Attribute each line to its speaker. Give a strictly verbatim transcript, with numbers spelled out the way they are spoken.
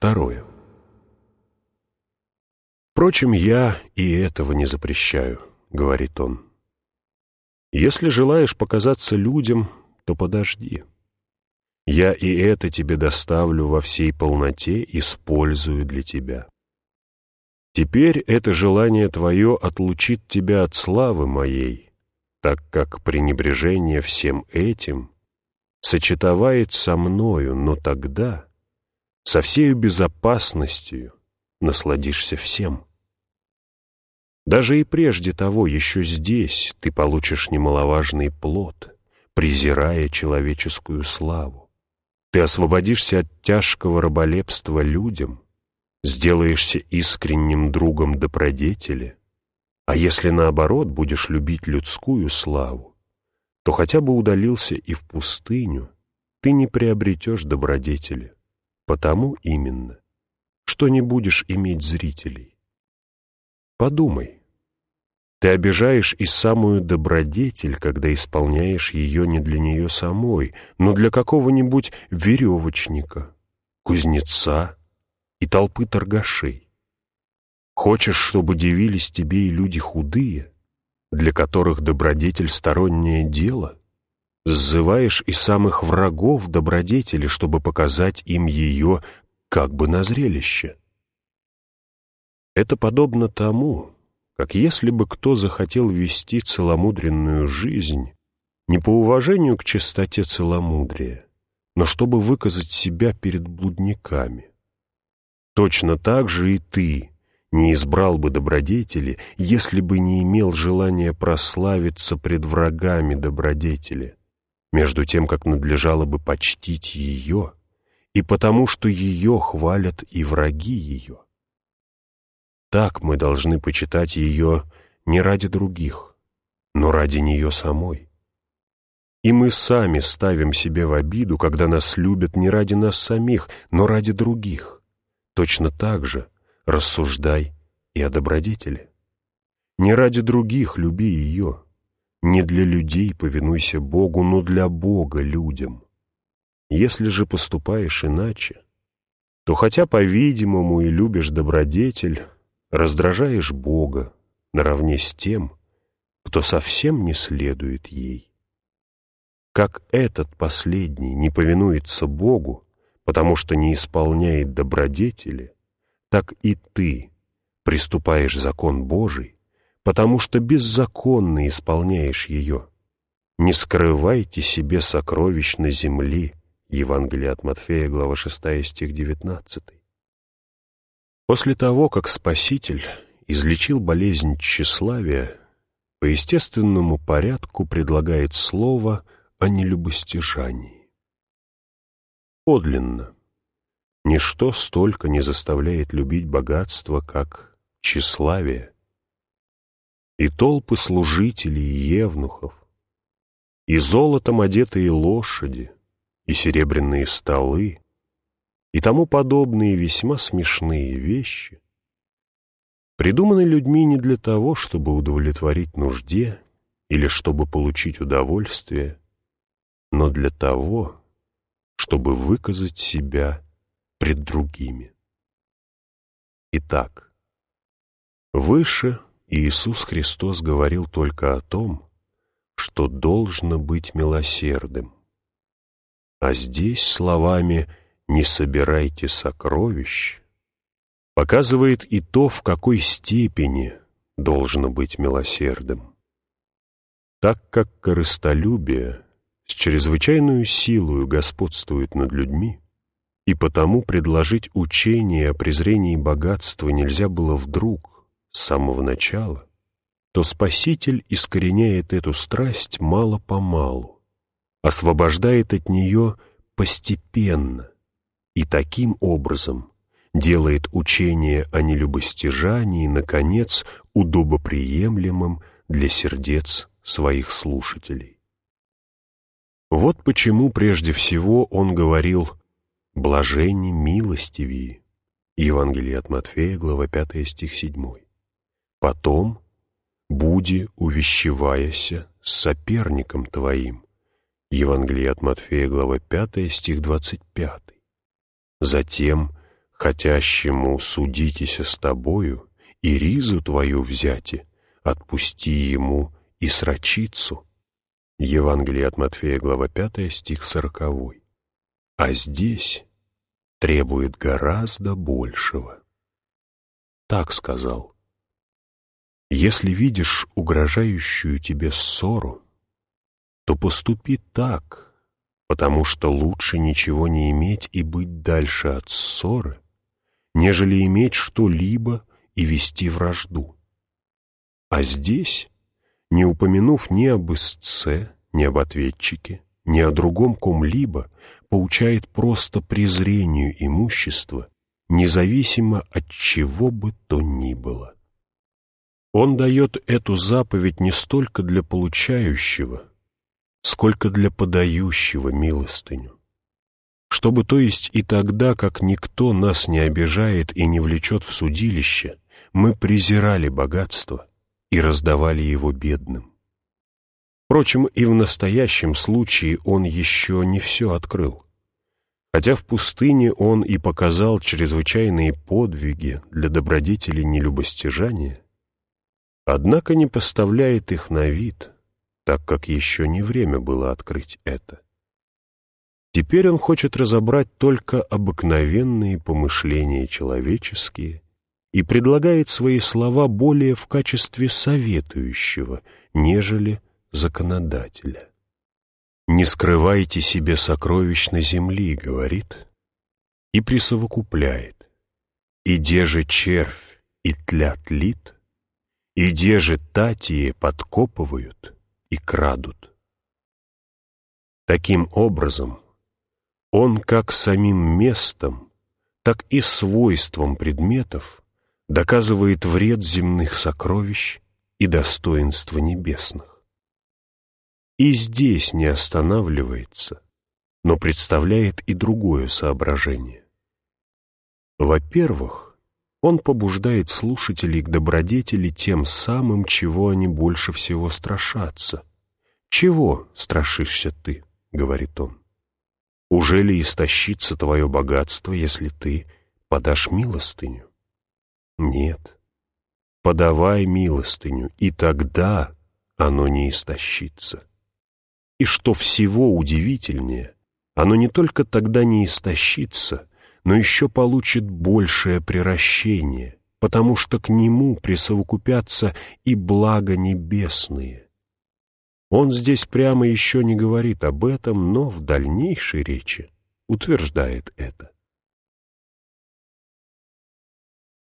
Speaker 1: Второе. «Впрочем, я и этого не запрещаю», — говорит он. «Если желаешь показаться людям, то подожди. Я и это тебе доставлю во всей полноте, использую для тебя. Теперь это желание твое отлучит тебя от славы моей, так как пренебрежение всем этим сочетовает со мною, но тогда со всею безопасностью насладишься всем. Даже и прежде того, еще здесь ты получишь немаловажный плод, презирая человеческую славу. Ты освободишься от тяжкого раболепства людям, сделаешься искренним другом добродетели, а если наоборот будешь любить людскую славу, то хотя бы удалился и в пустыню, ты не приобретешь добродетели, потому именно, что не будешь иметь зрителей. Подумай, ты обижаешь и самую добродетель, когда исполняешь ее не для нее самой, но для какого-нибудь веревочника, кузнеца и толпы торгашей. Хочешь, чтобы дивились тебе и люди худые, для которых добродетель — стороннее дело? Сзываешь и самых врагов добродетели, чтобы показать им ее как бы на зрелище. Это подобно тому, как если бы кто захотел вести целомудренную жизнь не по уважению к чистоте целомудрия, но чтобы выказать себя перед блудниками. Точно так же и ты не избрал бы добродетели, если бы не имел желания прославиться пред врагами добродетели, между тем, как надлежало бы почтить ее, и потому что ее хвалят и враги ее. Так мы должны почитать ее не ради других, но ради нее самой. И мы сами ставим себе в обиду, когда нас любят не ради нас самих, но ради других. Точно так же рассуждай и о добродетели. Не ради других люби ее, не для людей повинуйся Богу, но для Бога людям. Если же поступаешь иначе, то хотя, по-видимому, и любишь добродетель, раздражаешь Бога наравне с тем, кто совсем не следует ей. Как этот последний не повинуется Богу, потому что не исполняет добродетели, так и ты приступаешь закон Божий, потому что беззаконно исполняешь ее. Не скрывайте себе сокровищ на земле. Евангелие от Матфея, глава шестая, стих девятнадцатый. После того, как Спаситель излечил болезнь тщеславия, по естественному порядку предлагает слово о нелюбостяжании. Подлинно, ничто столько не заставляет любить богатство, как тщеславие. И толпы служителей и евнухов, и золотом одетые лошади, и серебряные столы, и тому подобные весьма смешные вещи придуманы людьми не для того, чтобы удовлетворить нужде или чтобы получить удовольствие, но для того, чтобы выказать себя пред другими. Итак, выше Иисус Христос говорил только о том, что должно быть милосердным, а здесь словами «не собирайте сокровищ» показывает и то, в какой степени должно быть милосердным. Так как корыстолюбие с чрезвычайную силою господствует над людьми, и потому предложить учение о презрении богатства нельзя было вдруг, с самого начала, то Спаситель искореняет эту страсть мало-помалу, освобождает от нее постепенно и таким образом делает учение о нелюбостяжании, наконец, удобоприемлемым для сердец своих слушателей. Вот почему прежде всего он говорил «блаженни милостивее» Евангелие от Матфея, глава пятая, стих седьмой. Потом «буди увещеваяся с соперником твоим» Евангелие от Матфея, глава пятая, стих двадцать пятый. Затем хотящему судитеся с тобою, и ризу твою взяти, отпусти ему и срочицу». Евангелие от Матфея, глава пятая, стих сороковой. А здесь требует гораздо большего. Так сказал: «Если видишь угрожающую тебе ссору, то поступи так, потому что лучше ничего не иметь и быть дальше от ссоры, нежели иметь что-либо и вести вражду». А здесь, не упомянув ни об истце, ни об ответчике, ни о другом ком-либо, поучает просто презрению имущества, независимо от чего бы то ни было. Он дает эту заповедь не столько для получающего, сколько для подающего милостыню. Чтобы, то есть, и тогда, как никто нас не обижает и не влечет в судилище, мы презирали богатство и раздавали его бедным. Впрочем, и в настоящем случае он еще не все открыл. Хотя в пустыне он и показал чрезвычайные подвиги для добродетели нелюбостяжания, однако не поставляет их на вид, так как еще не время было открыть это. Теперь он хочет разобрать только обыкновенные помышления человеческие и предлагает свои слова более в качестве советующего, нежели законодателя. «Не скрывайте себе сокровищ на земли», — говорит, и присовокупляет: «Иде же червь и тля тлит, иде же татии подкопывают и крадут». Таким образом, он как самим местом, так и свойством предметов доказывает вред земных сокровищ и достоинство небесных. И здесь не останавливается, но представляет и другое соображение. Во-первых, он побуждает слушателей к добродетели тем самым, чего они больше всего страшатся. «Чего страшишься ты?» — говорит он. «Ужели истощится твое богатство, если ты подашь милостыню?» Нет. Подавай милостыню, и тогда оно не истощится. И что всего удивительнее, оно не только тогда не истощится, но еще получит большее приращение, потому что к нему присовокупятся и блага небесные. Он здесь прямо еще не говорит об этом, но в дальнейшей речи утверждает это.